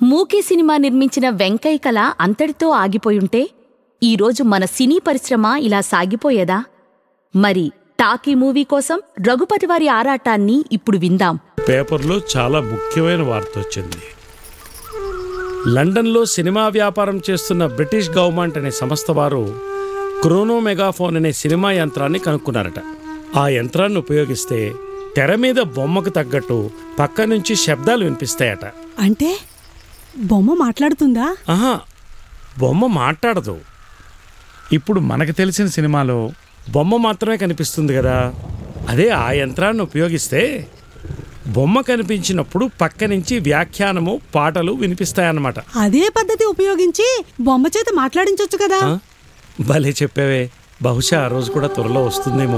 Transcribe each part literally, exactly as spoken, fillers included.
మూకీ cinema నిర్మించిన వెంకయ్య కళ అంతటితో ఆగిపోయుంటే ఈరోజు మన సినీ పరిశ్రమ ఇలా సాగిపోయేదా? మరి టాకీ మూవీ కోసం రఘుపతివారి ఆరాటాన్ని ఇప్పుడు విందాం. పేపర్లో చాలా ముఖ్యమైన వార్త వచ్చింది. లండన్లో సినిమా వ్యాపారం చేస్తున్న బ్రిటిష్ గవర్నమెంట్ అనే సంస్థ వారు క్రోనో మెగాఫోన్ అనే సినిమా యంత్రాన్ని కనుక్కున్నారట. ఆ యంత్రాన్ని ఉపయోగిస్తే తెర మీద బొమ్మకు తగ్గట్టు పక్క నుంచి శబ్దాలు వినిపిస్తాయట. అంటే బొమ్మ మాట్లాడుతుందా? ఆహా, బొమ్మ మాట్లాడదు. ఇప్పుడు మనకు తెలిసిన సినిమాలో బొమ్మ మాత్రమే కనిపిస్తుంది కదా, అదే ఆ యంత్రాన్ని ఉపయోగిస్తే బొమ్మ కనిపించినప్పుడు పక్క నుంచి వ్యాఖ్యానము పాటలు వినిపిస్తాయన్నమాట. అదే పద్ధతి ఉపయోగించి బొమ్మ చేత మాట్లాడించొచ్చు కదా. భలే చెప్పావే. బహుశా ఆ రోజు కూడా త్వరలో వస్తుందేమో.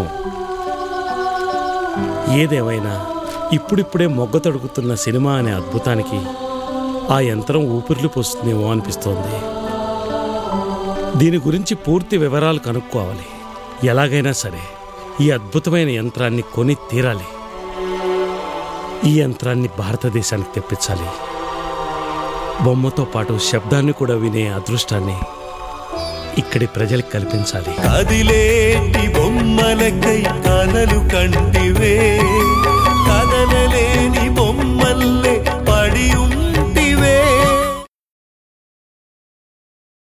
ఏదేమైనా ఇప్పుడిప్పుడే మొగ్గ తడుకుతున్న సినిమా అనే అద్భుతానికి ఆ యంత్రం ఊపిర్లు పోస్తుందేమో అనిపిస్తోంది. దీని గురించి పూర్తి వివరాలు కనుక్కోవాలి. ఎలాగైనా సరే ఈ అద్భుతమైన యంత్రాన్ని కొని తీరాలి. ఈ యంత్రాన్ని భారతదేశానికి తెప్పించాలి. బొమ్మతో పాటు శబ్దాన్ని కూడా వినే అదృష్టాన్ని ఇక్కడి ప్రజలకు కల్పించాలి. కదిలేటి బొమ్మలకై కలలు కంటివే, కదలలేని బొమ్మల